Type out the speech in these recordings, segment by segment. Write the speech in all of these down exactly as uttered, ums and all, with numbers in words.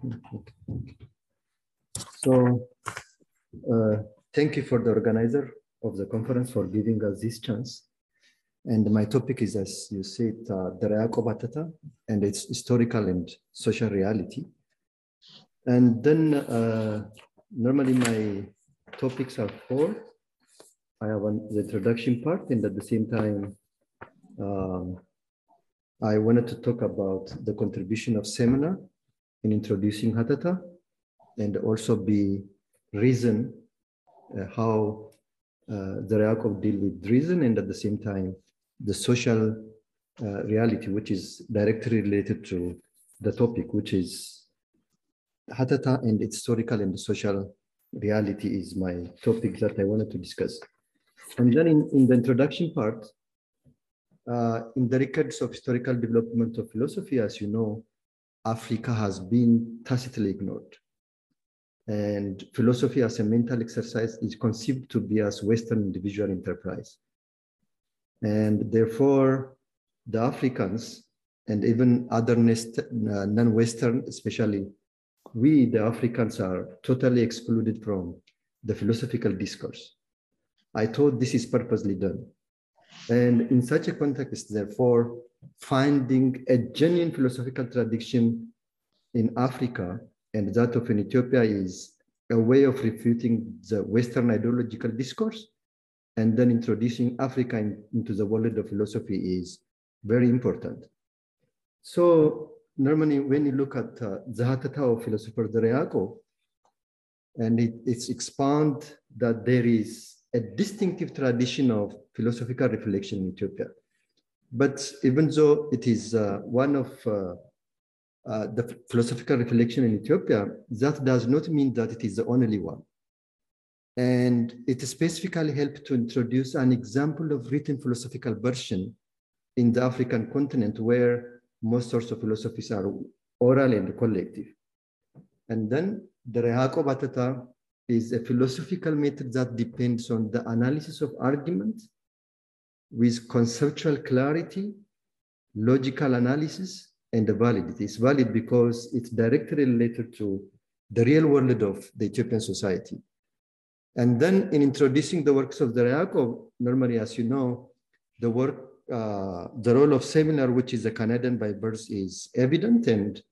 Okay. So, uh, thank you for the organizer of the conference for giving us this chance. And my topic is, as you said, uh, Daraa Qobatata and its historical and social reality. And then uh, normally my topics are four. I have one, the introduction part, and at the same time, um, I wanted to talk about the contribution of Semina in introducing Hatata, and also be reason uh, how uh, the Reakov deal with reason, and at the same time, the social uh, reality, which is directly related to the topic, which is Hatata and its historical and social reality is my topic that I wanted to discuss. And then in, in the introduction part, uh, in the records of historical development of philosophy, as you know, Africa has been tacitly ignored. And philosophy as a mental exercise is conceived to be as Western individual enterprise. And therefore, the Africans and even other non-Western, especially we, the Africans, are totally excluded from the philosophical discourse. I thought this is purposely done. And in such a context, therefore, finding a genuine philosophical tradition in Africa and that of in Ethiopia is a way of refuting the Western ideological discourse, and then introducing Africa in, into the world of philosophy is very important. So normally when you look at uh, the Hatata of philosopher Reakov, and it, it's expound that there is a distinctive tradition of philosophical reflection in Ethiopia. But even though it is uh, one of uh, uh, the philosophical reflection in Ethiopia, that does not mean that it is the only one. And it specifically helped to introduce an example of written philosophical version in the African continent, where most sorts of philosophies are oral and collective. And then the Reakov Hatata is a philosophical method that depends on the analysis of argument with conceptual clarity, logical analysis, and the validity. It's valid because it's directly related to the real world of the Ethiopian society. And then in introducing the works of the Reakov, normally, as you know, the work, uh, the role of Seminar, which is a Canadian by birth, is evident. And,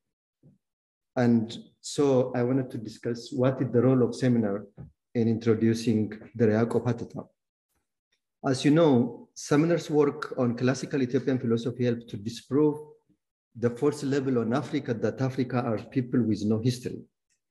and so I wanted to discuss what is the role of Seminar in introducing the Reakov Hatata. As you know, Seminar's work on classical Ethiopian philosophy helped to disprove the first level on Africa, that Africa are people with no history.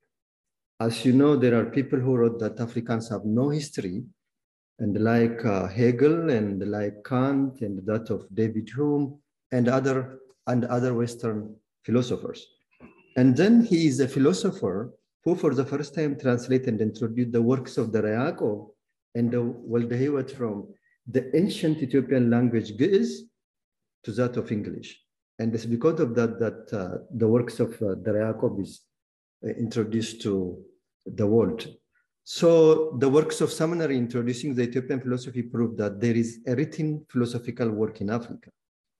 As you know, there are people who wrote that Africans have no history, and like uh, Hegel and like Kant and that of David Hume and other, and other Western philosophers. And then he is a philosopher who for the first time translated and introduced the works of the Reakov and the Waldehewat from the ancient Ethiopian language Ge'ez to that of English. And it's because of that that uh, the works of uh, the Reakov is uh, introduced to the world. So the works of Seminary introducing the Ethiopian philosophy prove that there is a written philosophical work in Africa.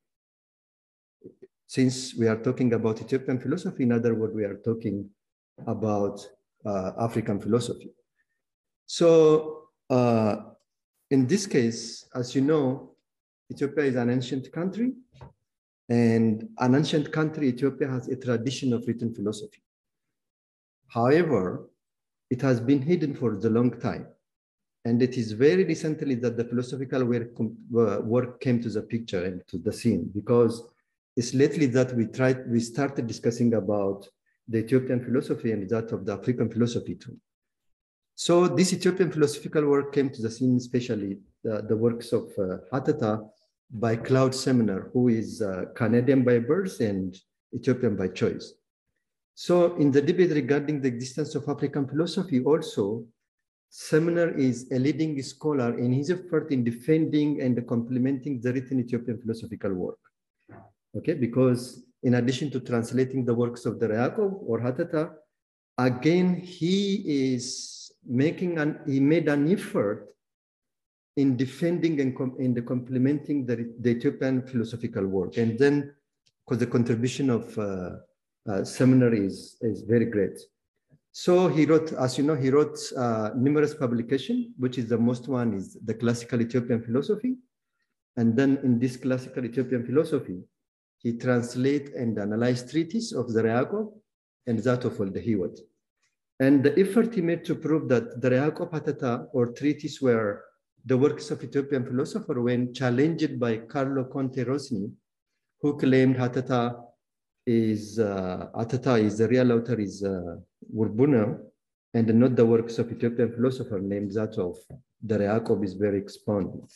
Since we are talking about Ethiopian philosophy, in other words, we are talking about uh, African philosophy. So uh, in this case, as you know, Ethiopia is an ancient country, and an ancient country, Ethiopia has a tradition of written philosophy. However, it has been hidden for a long time. And it is very recently that the philosophical work, work came to the picture and to the scene, because it's lately that we tried, we started discussing about the Ethiopian philosophy and that of the African philosophy too. So this Ethiopian philosophical work came to the scene, especially the, the works of uh, Hatata by Claude Seminar, who is uh, Canadian by birth and Ethiopian by choice. So in the debate regarding the existence of African philosophy also, Seminar is a leading scholar in his effort in defending and complementing the written Ethiopian philosophical work. Okay, because in addition to translating the works of the Reakov or Hatata, again, he is making an, he made an effort in defending and com in the complementing the, the Ethiopian philosophical work. And then, because the contribution of uh, uh, seminar is, is very great. So he wrote, as you know, he wrote uh, numerous publications, which is the most one is the classical Ethiopian philosophy. And then in this classical Ethiopian philosophy, he translates and analyzed treatises of Zara Yaakov and that of Wolde Hiyot. And the effort he made to prove that the Yaakov Hatata or treatises were the works of Ethiopian philosopher when challenged by Carlo Conte Rosni, who claimed Hatata is uh, Hatata is the real author is uh, Urbuno and not the works of Ethiopian philosopher named that of the Yaakov is very expounded.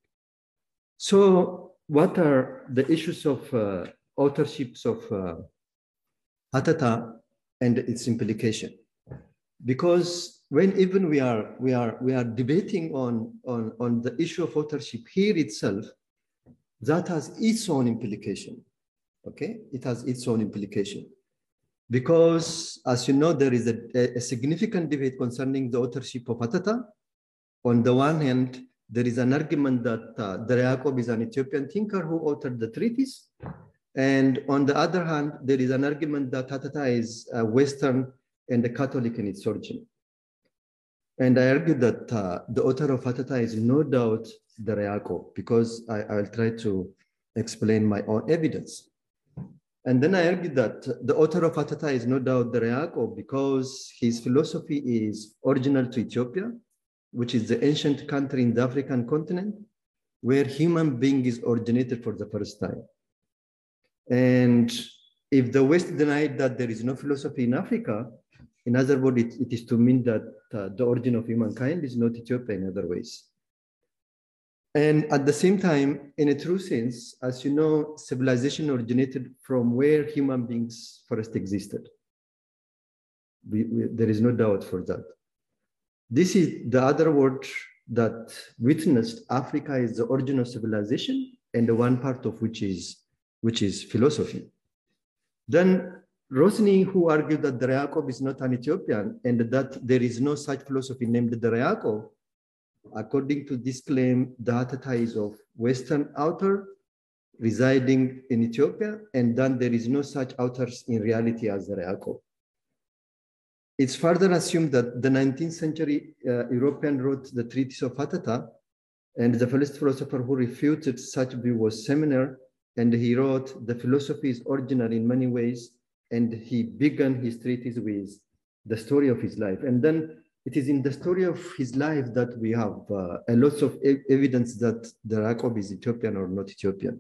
So what are the issues of uh, authorships of uh, Hatata and its implication? Because when even we are we are we are debating on, on, on the issue of authorship here itself, that has its own implication. Okay, it has its own implication. Because as you know, there is a, a significant debate concerning the authorship of Hatata. On the one hand, there is an argument that uh, Dara Yaakov is an Ethiopian thinker who authored the treatise. And on the other hand, there is an argument that Hatata is uh, Western and a Catholic in its origin. And I argue that uh, the author of Hatata is no doubt Dara Yaakov, because I, I will try to explain my own evidence. And then I argue that the author of Hatata is no doubt Dara Yaakov because his philosophy is original to Ethiopia, which is the ancient country in the African continent where human being is originated for the first time. And if the West denied that there is no philosophy in Africa, in other words, it, it is to mean that uh, the origin of humankind is not Ethiopia in other ways. And at the same time, in a true sense, as you know, civilization originated from where human beings first existed. We, we, there is no doubt for that. This is the other word that witnessed Africa is the origin of civilization, and the one part of which is, which is philosophy. Then Rosni, who argued that Dara Yaakov is not an Ethiopian and that there is no such philosophy named Dara Yaakov, according to this claim, the Hatata is of Western author residing in Ethiopia, and then there is no such authors in reality as Dara Yaakov. It's further assumed that the nineteenth century uh, European wrote the treatise of Hatata, and the first philosopher who refuted such view was Seminar, and he wrote, the philosophy is original in many ways, and he began his treatise with the story of his life. And then it is in the story of his life that we have uh, a lot of e evidence that Dara Yaakov is Ethiopian or not Ethiopian.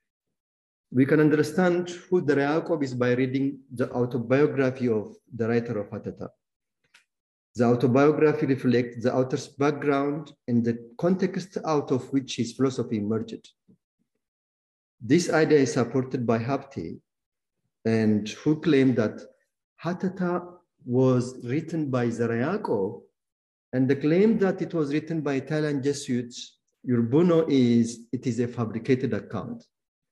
We can understand who Dara Yaakov is by reading the autobiography of the writer of Hatata. The autobiography reflects the author's background and the context out of which his philosophy emerged. This idea is supported by Habte, and who claimed that Hatata was written by Dara Yaakov, and the claim that it was written by Italian Jesuits, Urbuno, is it is a fabricated account.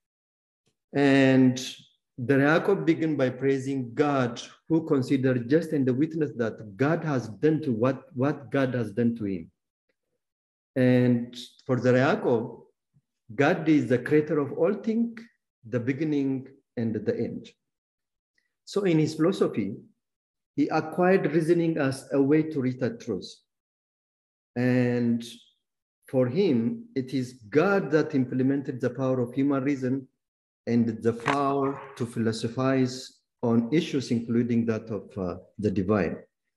And Dara Yaakov began by praising God, who considered just and the witness that God has done to what, what God has done to him. And for Dara Yaakov, God is the creator of all things, the beginning and the end. So in his philosophy, he acquired reasoning as a way to reach that truth. And for him, it is God that implemented the power of human reason and the power to philosophize on issues, including that of uh, the divine.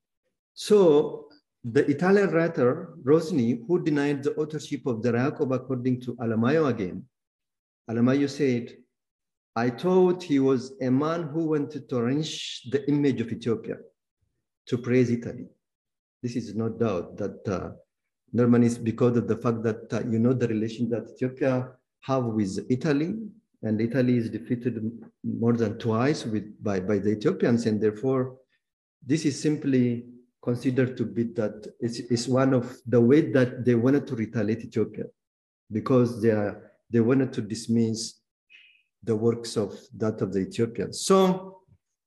So the Italian writer, Rosni, who denied the authorship of Dara Yaakov according to Alamayo again, Alamayo said, I thought he was a man who wanted to tarnish the image of Ethiopia, to praise Italy. This is no doubt that uh, normally it's because of the fact that uh, you know the relation that Ethiopia have with Italy, and Italy is defeated more than twice with, by, by the Ethiopians, and therefore this is simply considered to be that it's, it's one of the way that they wanted to retaliate Ethiopia, because they, are, they wanted to dismiss the works of that of the Ethiopians. So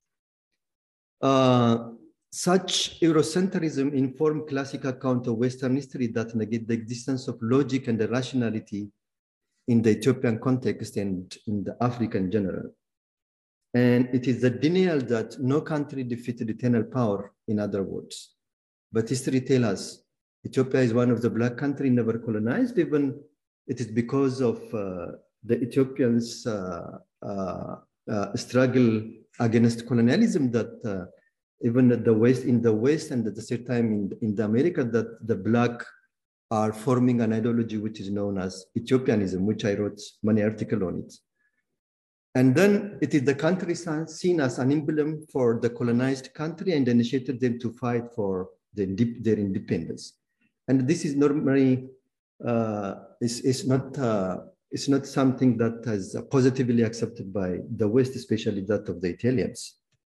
uh, such Eurocentrism informed classical account of Western history that negate the existence of logic and the rationality in the Ethiopian context and in the African general. And it is the denial that no country defeated eternal power, in other words. But history tells us Ethiopia is one of the black countries never colonized. Even it is because of uh, the Ethiopians' uh, uh, uh, struggle against colonialism that uh, even at the West, in the West and at the same time in, in the America, that the black are forming an ideology which is known as Ethiopianism, which I wrote many articles on it. And then it is the country seen as an emblem for the colonized country and initiated them to fight for the, their independence. And this is normally, uh, is, is not, uh, it's not something that is positively accepted by the West, especially that of the Italians.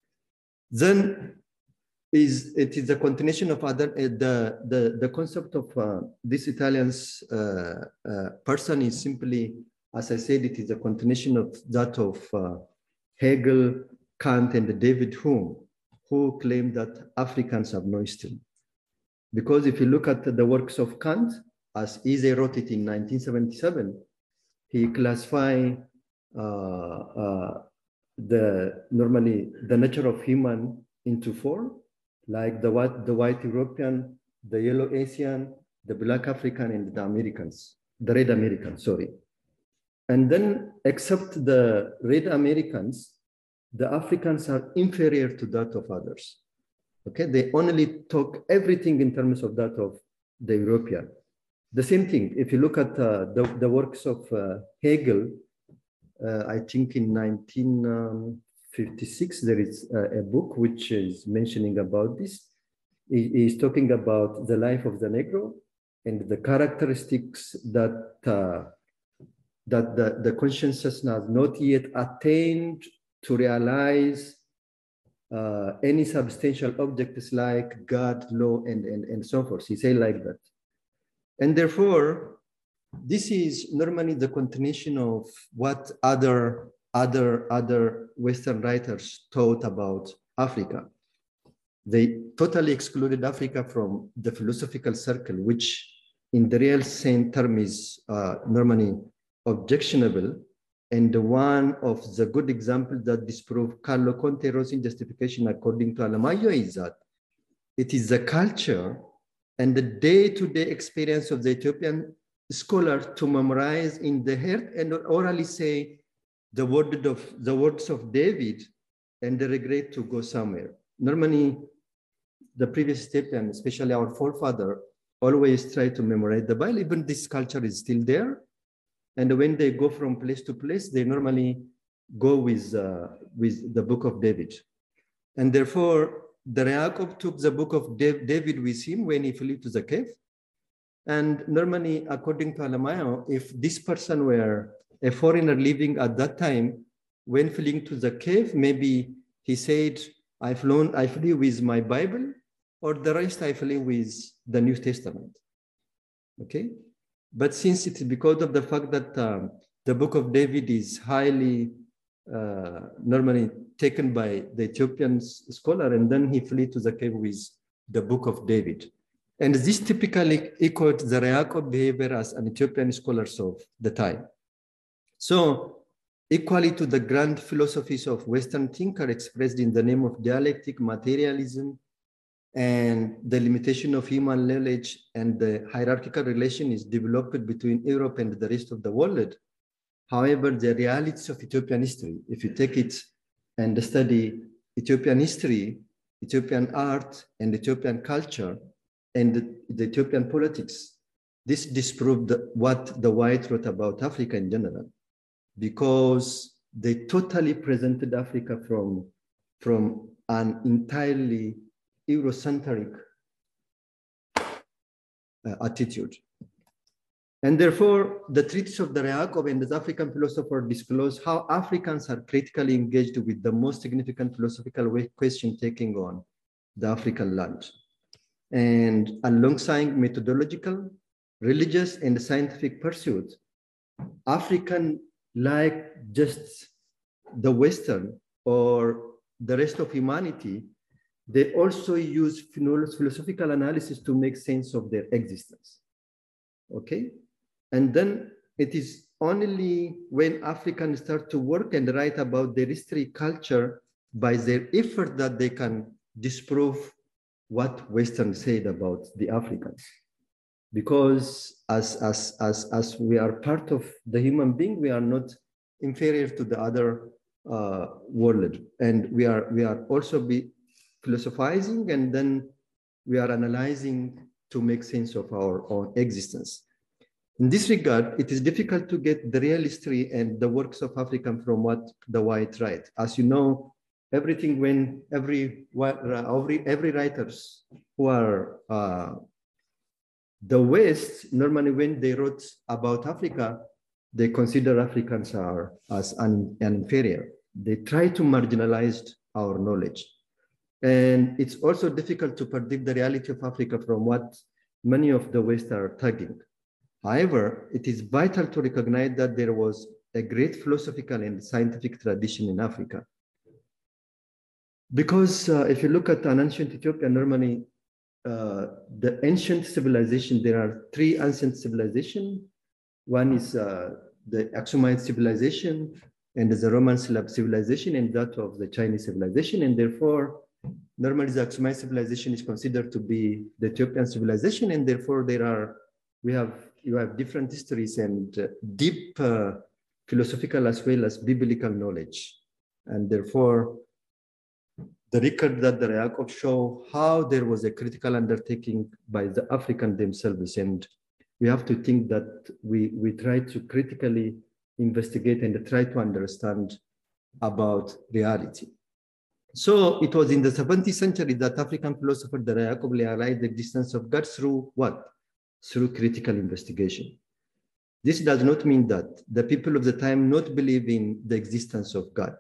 Then is, it is a continuation of other, uh, the, the, the concept of uh, this Italian's uh, uh, person is simply, as I said, it is a continuation of that of uh, Hegel, Kant, and David Hume, who claim that Africans have no history. Because if you look at the works of Kant, as Ise wrote it in nineteen seventy-seven, he classified uh, uh, the normally the nature of human into four, like the white, the white European, the yellow Asian, the black African, and the Americans, the red Americans, sorry. And then, except the red Americans, the Africans are inferior to that of others. Okay, they only talk everything in terms of that of the European. The same thing, if you look at uh, the, the works of uh, Hegel, uh, I think in nineteen fifty-six, there is uh, a book which is mentioning about this. He is talking about the life of the Negro and the characteristics that uh, that the, the consciousness has not yet attained to realize uh, any substantial objects like God, law, and, and, and so forth. He said like that. And therefore, this is normally the continuation of what other, other, other Western writers taught about Africa. They totally excluded Africa from the philosophical circle, which in the real same term is uh, normally objectionable, and the one of the good examples that disprove Carlo Conte Rosin justification according to Alamayo is that it is the culture and the day-to-day experience of the Ethiopian scholar to memorize in the head and orally say the word of the words of David and the regret to go somewhere. Normally, the previous Ethiopian, especially our forefather, always try to memorize the Bible. Even this culture is still there. And when they go from place to place, they normally go with, uh, with the book of David. And therefore, the Yaakov took the book of David with him when he fled to the cave. And normally, according to Alamayo, if this person were a foreigner living at that time, when fleeing to the cave, maybe he said, I flew, I flew with my Bible, or the rest I flew with the New Testament. Okay? But since it's because of the fact that um, the book of David is highly uh, normally taken by the Ethiopian scholar, and then he fled to the cave with the book of David. And this typically echoed the Yaakov behavior as an Ethiopian scholars of the time. So equally to the grand philosophies of Western thinker expressed in the name of dialectic materialism, and the limitation of human knowledge and the hierarchical relation is developed between Europe and the rest of the world. However, the realities of Ethiopian history, if you take it and study Ethiopian history, Ethiopian art, and Ethiopian culture, and the, the Ethiopian politics, this disproved what the white wrote about Africa in general, because they totally presented Africa from, from an entirely Eurocentric uh, attitude. And therefore, the treatise of the Yaakov and the African philosopher disclose how Africans are critically engaged with the most significant philosophical question taking on the African land. And alongside methodological, religious, and scientific pursuits, African, like just the Western or the rest of humanity, they also use philosophical analysis to make sense of their existence. Okay? And then it is only when Africans start to work and write about their history, culture, by their effort that they can disprove what Western said about the Africans. Because as, as, as, as we are part of the human being, we are not inferior to the other uh, world. And we are, we are also be philosophizing, and then we are analyzing to make sense of our own existence. In this regard, it is difficult to get the real history and the works of African from what the white write. As you know, everything when every, every, every writers who are uh, the West, normally when they wrote about Africa, they consider Africans are as an, an inferior. They try to marginalize our knowledge. And it's also difficult to predict the reality of Africa from what many of the West are tagging. However, it is vital to recognize that there was a great philosophical and scientific tradition in Africa. Because uh, if you look at an ancient Ethiopia, normally uh, the ancient civilization, there are three ancient civilizations. One is uh, the Aksumite civilization, and the Roman civilization, and that of the Chinese civilization. And therefore, normally the Aksumite civilization is considered to be the Ethiopian civilization, and therefore there are, we have, you have different histories and uh, deep uh, philosophical as well as biblical knowledge. And therefore, the record that the Yaakov show how there was a critical undertaking by the African themselves. And we have to think that we, we try to critically investigate and try to understand about reality. So it was in the seventeenth century that African philosopher the Yaakov realized the existence of God through what? Through critical investigation. This does not mean that the people of the time not believe in the existence of God,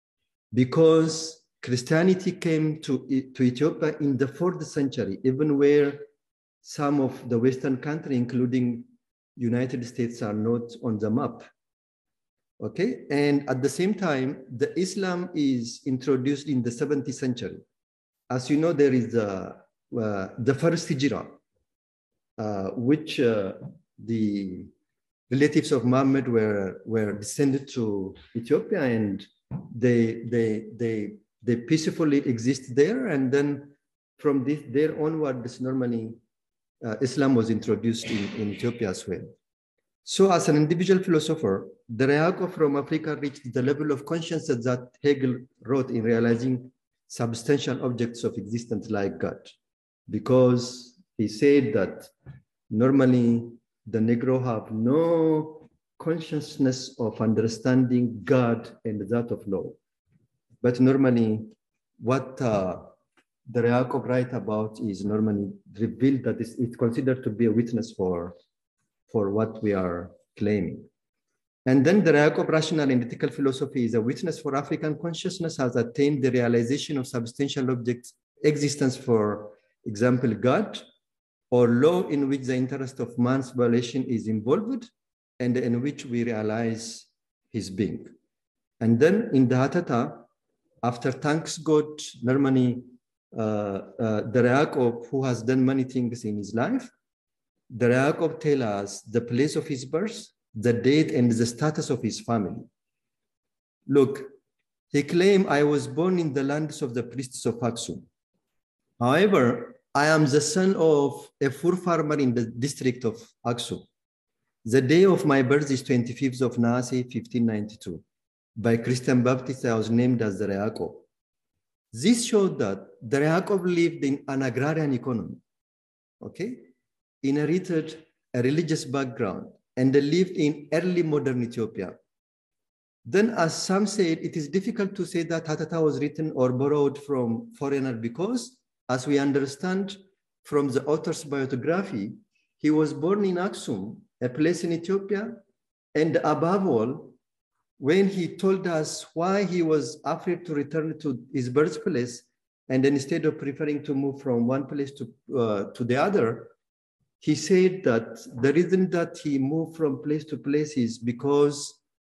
because Christianity came to, to Ethiopia in the fourth century, even where some of the Western countries, including United States, are not on the map. Okay, and at the same time, the Islam is introduced in the seventeenth century. As you know, there is the, uh, the first hijrah, uh, which uh, the relatives of Muhammad were, were descended to Ethiopia, and they, they, they, they peacefully exist there. And then from this, there onward, this normally uh, Islam was introduced in, in Ethiopia as well. So as an individual philosopher, the Yaakov from Africa reached the level of consciousness that Hegel wrote in realizing substantial objects of existence like God, because he said that normally the Negro have no consciousness of understanding God and that of law. But normally what uh, the Yaakov write about is normally revealed that it's, it's considered to be a witness for for what we are claiming. And then the Yaakov rational and ethical philosophy is a witness for African consciousness has attained the realization of substantial objects existence, for example, God, or law in which the interest of man's violation is involved and in which we realize his being. And then in the Hatata, after thanks God, normally uh, uh, the Yaakov, who has done many things in his life, the Yaakov tells us the place of his birth, the date, and the status of his family. Look, he claimed, I was born in the lands of the priests of Aksum. However, I am the son of a poor farmer in the district of Aksum. The day of my birth is twenty-fifth of Nasi, fifteen ninety-two. By Christian Baptist, I was named as the Yaakov. This showed that the Yaakov lived in an agrarian economy, okay? Inherited a religious background, and they lived in early modern Ethiopia. Then, as some said, it is difficult to say that Hatata was written or borrowed from foreigner because, as we understand from the author's biography, he was born in Aksum, a place in Ethiopia, and above all, when he told us why he was afraid to return to his birthplace, and then instead of preferring to move from one place to, uh, to the other, he said that the reason that he moved from place to place is because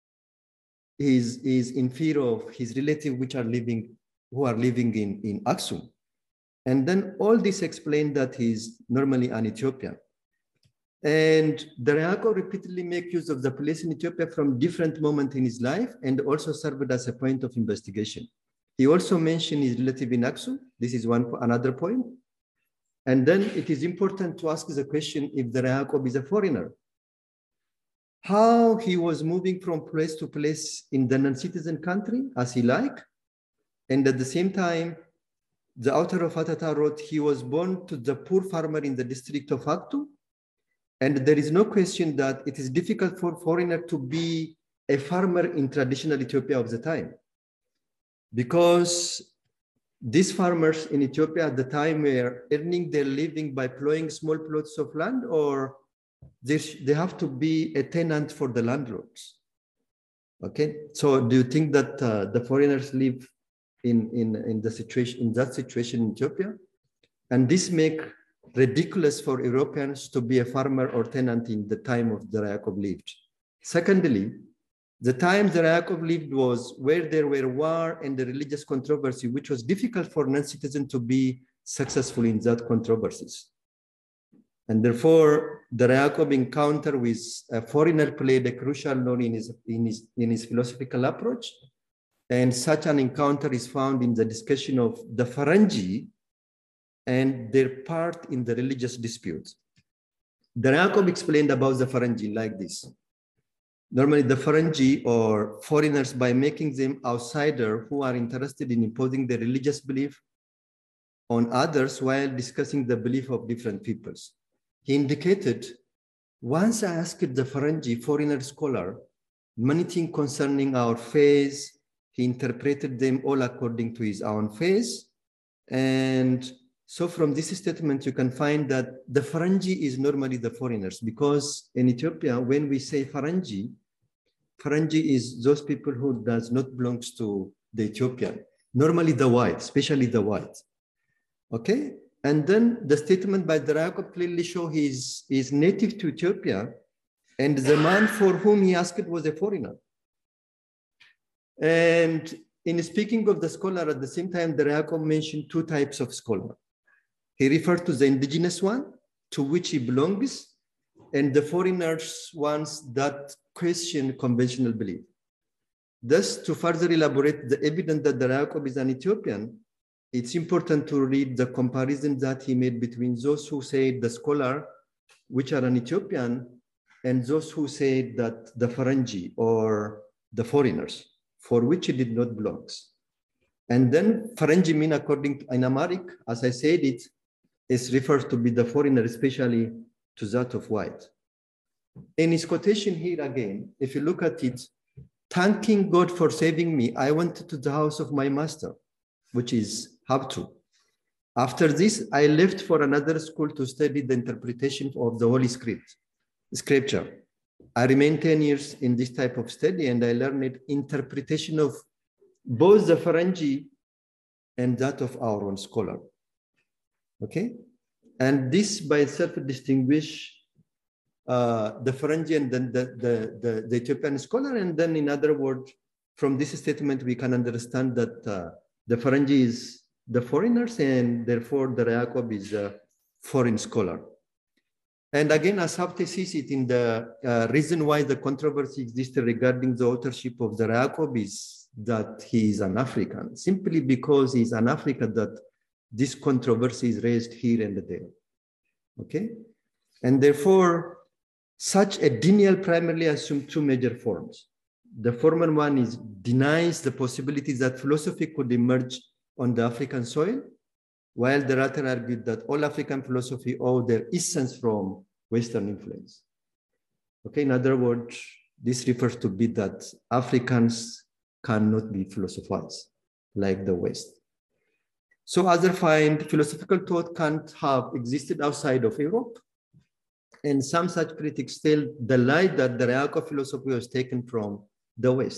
he's, he's in fear of his relatives which are living, who are living in, in Aksum. And then all this explained that he's normally an Ethiopian. And Dara Yaakov repeatedly make use of the place in Ethiopia from different moments in his life and also served as a point of investigation. He also mentioned his relative in Aksum. This is one another point. And then it is important to ask the question if Dara Yaakov is a foreigner. How he was moving from place to place in the non-citizen country as he liked. And at the same time, the author of Hatata wrote, he was born to the poor farmer in the district of Aktu. And there is no question that it is difficult for foreigner to be a farmer in traditional Ethiopia of the time. Because these farmers in Ethiopia at the time were earning their living by plowing small plots of land, or they, they have to be a tenant for the landlords. Okay, so do you think that uh, the foreigners live in, in, in, the situation, in that situation in Ethiopia? And this make ridiculous for Europeans to be a farmer or tenant in the time of Dara Yaakov lived. Secondly, the time Dara Yaakov lived was where there were war and the religious controversy, which was difficult for non-citizens to be successful in that controversies. And therefore, Dara Yaakov encounter with a foreigner played a crucial role in his, in, his, in his philosophical approach. And such an encounter is found in the discussion of the Faranji and their part in the religious disputes. Dara Yaakov explained about the Faranji like this. Normally the Faranji or foreigners, by making them outsiders who are interested in imposing their religious belief on others while discussing the belief of different peoples. He indicated, once I asked the Faranji foreigner scholar many things concerning our faith, he interpreted them all according to his own faith. And so from this statement, you can find that the Faranji is normally the foreigners, because in Ethiopia, when we say Faranji, Faranji is those people who does not belong to the Ethiopian, normally the white, especially the white. Okay, and then the statement by Dara Yaakov clearly show he is, he is native to Ethiopia, and the man for whom he asked was a foreigner. And in speaking of the scholar, at the same time, Dara Yaakov mentioned two types of scholar. He referred to the indigenous one, to which he belongs, and the foreigners ones that question conventional belief. Thus, to further elaborate the evidence that Dara Yaakov is an Ethiopian, it's important to read the comparison that he made between those who say the scholar, which are an Ethiopian, and those who say that the Faranji or the foreigners, for which he did not belong. And then Faranji mean, according to in Amharic, as I said it, is referred to be the foreigner, especially to that of white. In his quotation here again, if you look at it, thanking God for saving me, I went to the house of my master, which is Habtu. After this, I left for another school to study the interpretation of the Holy Script, Scripture. I remained ten years in this type of study, and I learned interpretation of both the Faranji and that of our own scholar. Okay, and this by itself distinguish uh, the Faranji and then the, the, the, the Ethiopian scholar. And then in other words, from this statement, we can understand that uh, the Faranji is the foreigners, and therefore Dara Yaakov is a foreign scholar. And again, as Habte sees it, in the uh, reason why the controversy existed regarding the authorship of Dara Yaakov is that he is an African, simply because he's an African that this controversy is raised here and there. Okay, and therefore, such a denial primarily assumes two major forms. The former one is denies the possibility that philosophy could emerge on the African soil, while the latter argued that all African philosophy owe their essence from Western influence. Okay, in other words, this refers to be that Africans cannot be philosophized like the West. So others find philosophical thought can't have existed outside of Europe. And some such critics tell the lie that the Dara Yaakov philosophy was taken from the West.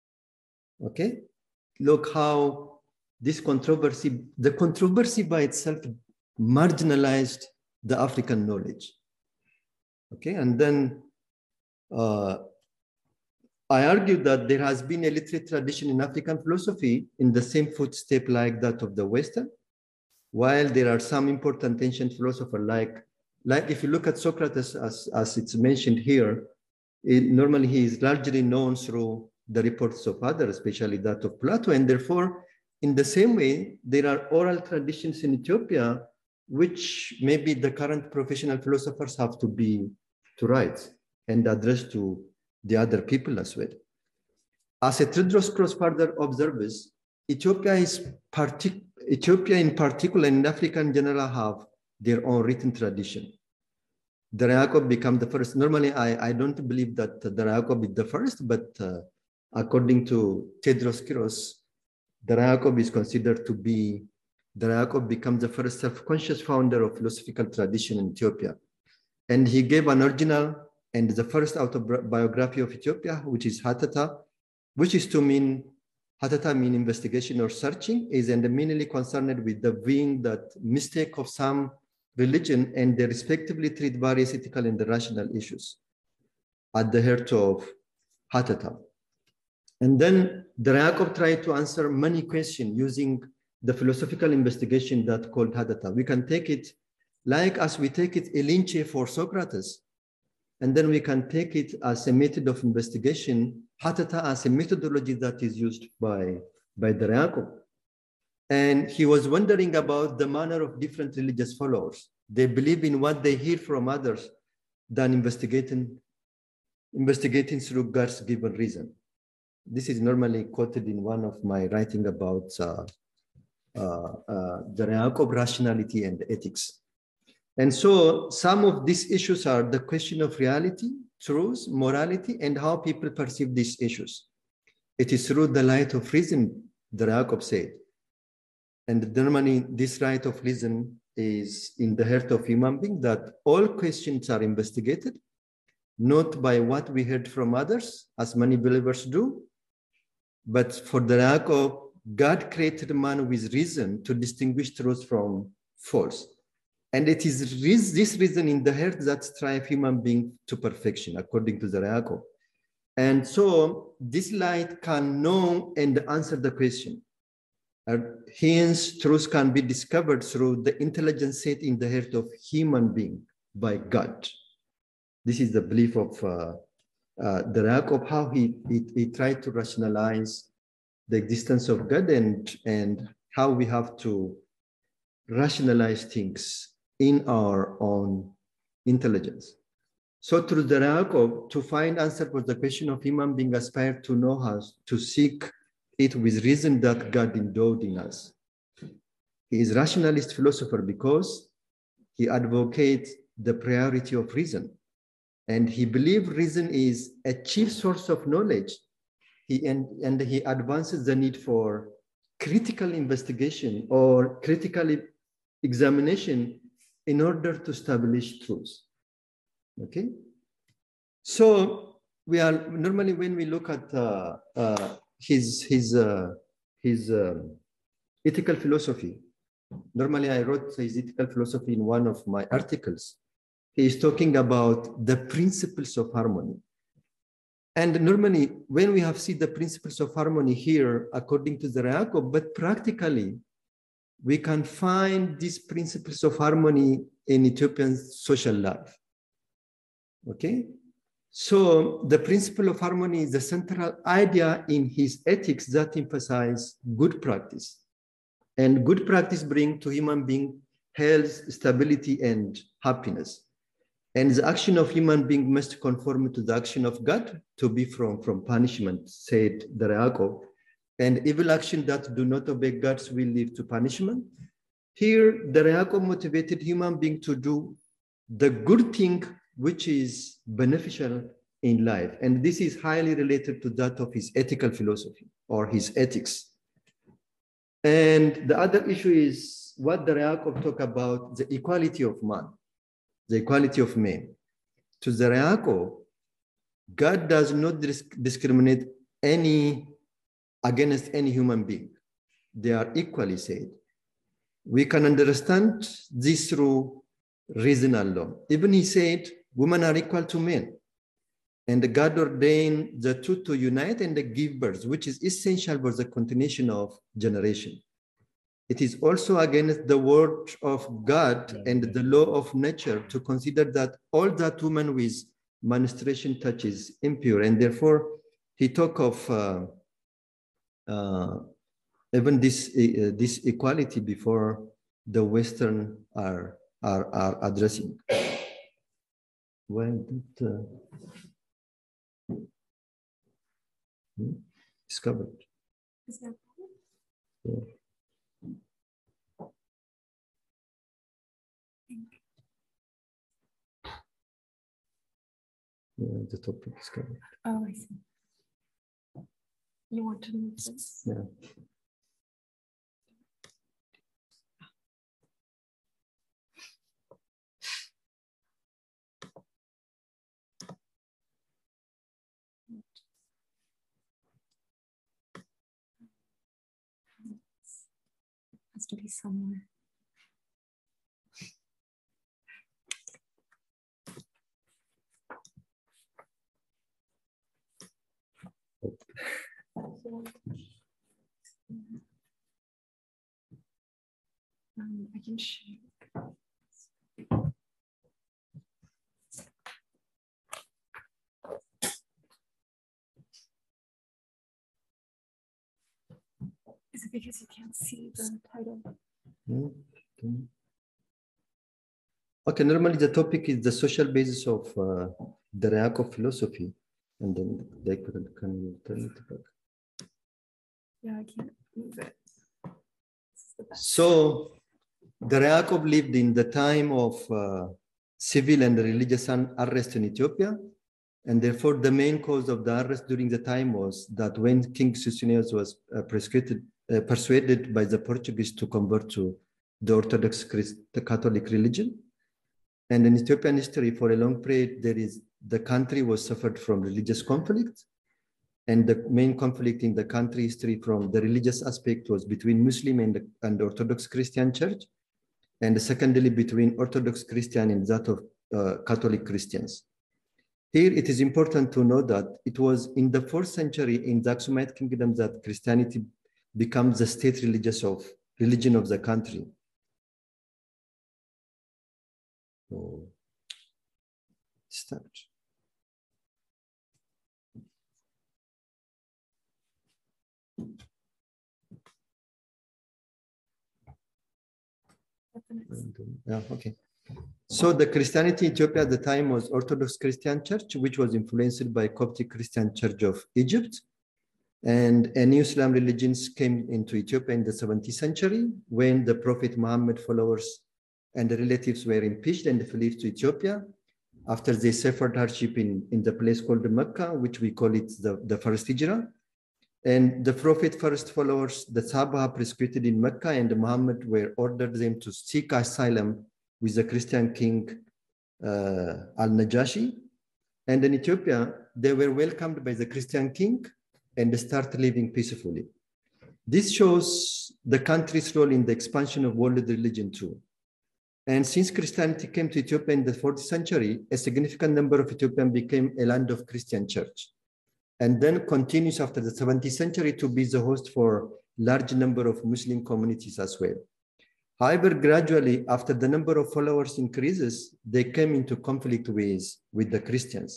Okay, look how this controversy, the controversy by itself marginalized the African knowledge. Okay, and then uh, I argue that there has been a literary tradition in African philosophy in the same footstep like that of the Western, while there are some important ancient philosophers like like if you look at Socrates, as, as it's mentioned here, it, normally he is largely known through the reports of others, especially that of Plato. And therefore, in the same way, there are oral traditions in Ethiopia, which maybe the current professional philosophers have to be to write and address to the other people as well. As a Tedros Cross further observes, Ethiopia is partic Ethiopia in particular and Africa in general have their own written tradition. Dara Jacob became the first. Normally, I, I don't believe that Dara Jacob is the first, but uh, according to Tedros Kiros, Dara Jacob is considered to be, Dara Jacob becomes the first self-conscious founder of philosophical tradition in Ethiopia. And he gave an original and the first autobiography of Ethiopia, which is Hatata, which is to mean, Hatata mean investigation or searching, is and mainly concerned with the viewing that mistake of some religion and they respectively treat various ethical and rational issues at the heart of Hatata. And then Dara Jacob tried to answer many questions using the philosophical investigation that called Hatata. We can take it like as we take it Elinche for Socrates, and then we can take it as a method of investigation, Hatata as a methodology that is used by, by Dara Jacob. And he was wondering about the manner of different religious followers. They believe in what they hear from others than investigating, investigating through God's given reason. This is normally quoted in one of my writing about uh, uh, uh, Dara Jacob rationality and ethics. And so some of these issues are the question of reality, truth, morality, and how people perceive these issues. It is through the light of reason, Dara Jacob said. And normally this right of reason is in the heart of human being, that all questions are investigated, not by what we heard from others, as many believers do, but for Dara Jacob, God created man with reason to distinguish truth from false. And it is this reason in the heart that strives human being to perfection, according to Dara Jacob. And so this light can know and answer the question. Uh, hence, truth can be discovered through the intelligence set in the heart of human being by God. This is the belief of uh, uh, Dara Jacob, how he, he, he tried to rationalize the existence of God and, and how we have to rationalize things in our own intelligence. So through Dara Jacob, to find answer for the question of human being aspire to know how to seek it with reason that God endowed in us. He is rationalist philosopher because he advocates the priority of reason. And he believes reason is a chief source of knowledge. He, and, and he advances the need for critical investigation or critical examination in order to establish truth. Okay? So we are normally when we look at uh, uh, his, his, uh, his uh, ethical philosophy, normally I wrote his ethical philosophy in one of my articles. He is talking about the principles of harmony. And normally, when we have seen the principles of harmony here, according to Dara Jacob, but practically, we can find these principles of harmony in Ethiopian social life. Okay? So the principle of harmony is the central idea in his ethics that emphasize good practice. And good practice brings to human being health, stability, and happiness. And the action of human being must conform to the action of God to be from, from punishment, said Dara Jacob. And evil action that do not obey God's will lead to punishment. Here, Dara Jacob motivated human being to do the good thing which is beneficial in life. And this is highly related to that of his ethical philosophy or his ethics. And the other issue is what Dara Jacob talked about, the equality of man. The equality of men. To Dara Jacob, God does not discriminate any against any human being. They are equally said. We can understand this through reason alone. Even he said, women are equal to men. And God ordained the two to unite and give birth, which is essential for the continuation of generation. It is also against the word of God and the law of nature to consider that all that woman with menstruation touches impure, and therefore he talk of uh, uh, even this uh, this equality before the Western are are are addressing. When did uh, hmm, discovered? Is that Yeah. Yeah, the topic is covered. Oh, I see. You want to move this? Yeah. Has to be somewhere. Um, I can share. Is it because you can't see the title? Hmm. Okay, normally the topic is the social basis of uh, the Ryakov philosophy, and then they can, can you turn it back? Yeah, I can't move it. This is the best. So the Ryakov lived in the time of uh, civil and religious unrest in Ethiopia, and therefore the main cause of the unrest during the time was that when King Suetonius was uh, persuaded, uh, persuaded by the Portuguese to convert to the Orthodox Christ, the Catholic religion. And in Ethiopian history, for a long period, there is the country was suffered from religious conflict, and the main conflict in the country history from the religious aspect was between Muslim and the, and the Orthodox Christian Church, and secondly between Orthodox Christian and that of uh, Catholic Christians. Here, it is important to know that it was in the fourth century in the Aksumite kingdom that Christianity becomes the state religious of religion of the country. So, start. Yeah, okay. So the Christianity in Ethiopia at the time was Orthodox Christian Church, which was influenced by Coptic Christian Church of Egypt. And a new Islam religions came into Ethiopia in the seventeenth century when the Prophet Muhammad followers and the relatives were impeached and fled to Ethiopia after they suffered hardship in, in the place called Mecca, which we call it the, the first Hijrah. And the Prophet first followers, the Sahaba persecuted in Mecca, and Muhammad were ordered them to seek asylum with the Christian king uh, Al-Najashi. And in Ethiopia, they were welcomed by the Christian king and started living peacefully. This shows the country's role in the expansion of world religion too. And since Christianity came to Ethiopia in the fourth century, a significant number of Ethiopians became a land of Christian church, and then continues after the seventeenth century to be the host for large number of Muslim communities as well. However, gradually, after the number of followers increases, they came into conflict with, with the Christians.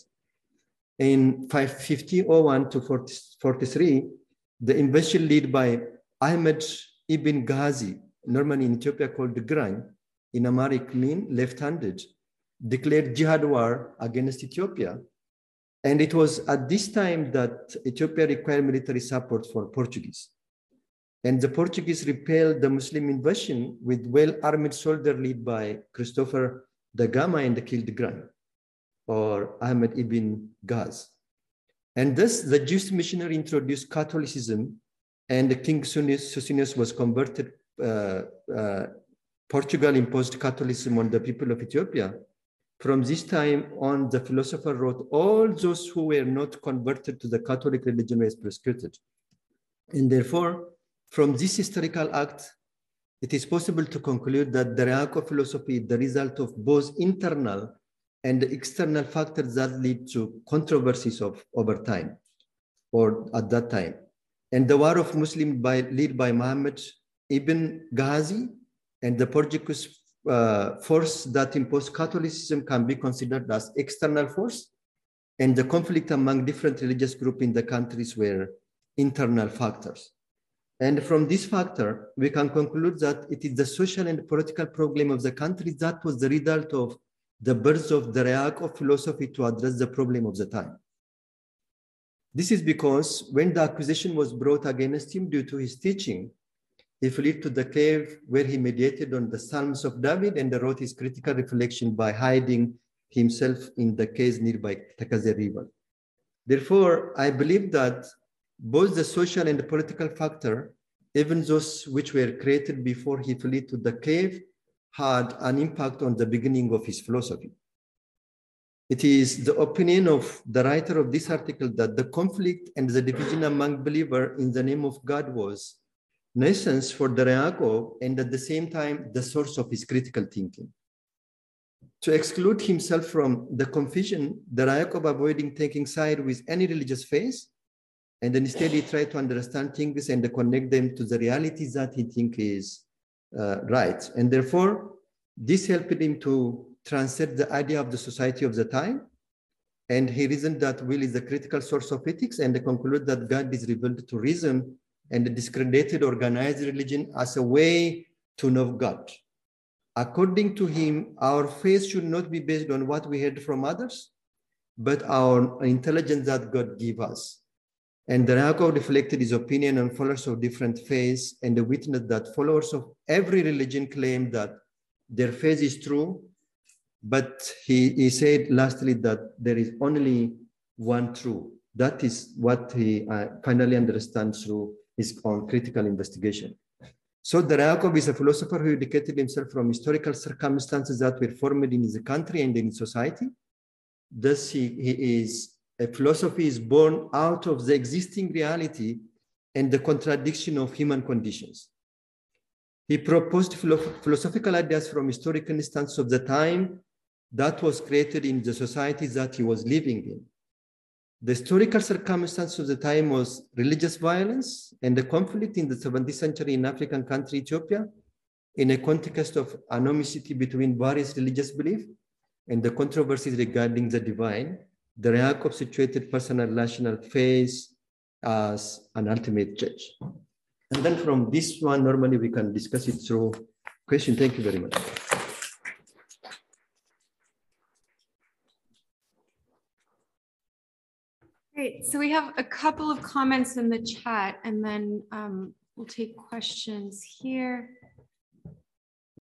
In fifteen oh one to forty-three, the invasion led by Ahmed ibn Ghazi, normally in Ethiopia called the Gran, in Amharic mean left-handed, declared jihad war against Ethiopia. And it was at this time that Ethiopia required military support for Portuguese. And the Portuguese repelled the Muslim invasion with well-armed soldiers led by Christopher da Gama and killed Gran, or Ahmed ibn Ghaz. And thus the Jewish missionary introduced Catholicism, and the King Suetonius was converted. Uh, uh, Portugal imposed Catholicism on the people of Ethiopia. From this time on, the philosopher wrote, all those who were not converted to the Catholic religion were persecuted. And therefore, from this historical act, it is possible to conclude that the Ryakov philosophy is the result of both internal and external factors that lead to controversies of over time, or at that time. And the war of Muslims by, led by Muhammad Ibn Ghazi and the Portuguese uh, force that imposed Catholicism can be considered as external force, and the conflict among different religious groups in the countries were internal factors. And from this factor, we can conclude that it is the social and political problem of the country that was the result of the birth of the Reaco philosophy to address the problem of the time. This is because when the accusation was brought against him due to his teaching, he fled to the cave where he meditated on the Psalms of David and wrote his critical reflection by hiding himself in the caves nearby Takaze River. Therefore, I believe that both the social and the political factor, even those which were created before he fled to the cave, had an impact on the beginning of his philosophy. It is the opinion of the writer of this article that the conflict and the division among believers in the name of God was nuisance for the Reaco and at the same time the source of his critical thinking. To exclude himself from the confusion, the Reaco avoiding taking side with any religious faith, and instead he tried to understand things and connect them to the realities that he thinks is uh, right. And therefore, this helped him to transcend the idea of the society of the time. And he reasoned that will is the critical source of ethics and concluded that God is revealed to reason and discredited organized religion as a way to know God. According to him, our faith should not be based on what we heard from others, but our intelligence that God gave us. And the Reaco reflected his opinion on followers of different faiths and witnessed that followers of every religion claim that their faith is true, but he, he said lastly that there is only one true. That is what he uh, finally understands through his own critical investigation. So the Reaco is a philosopher who educated himself from historical circumstances that were formed in his country and in society. Thus, he, he is a philosophy is born out of the existing reality and the contradiction of human conditions. He proposed philo- philosophical ideas from historical instances of the time that was created in the societies that he was living in. The historical circumstance of the time was religious violence and the conflict in the seventeenth century in African country, Ethiopia, in a context of animosity between various religious beliefs and the controversies regarding the divine. The Reaco situated personal national faith as an ultimate judge. And then from this one, normally we can discuss it through question. Thank you very much. Great. So we have a couple of comments in the chat, and then um, we'll take questions here.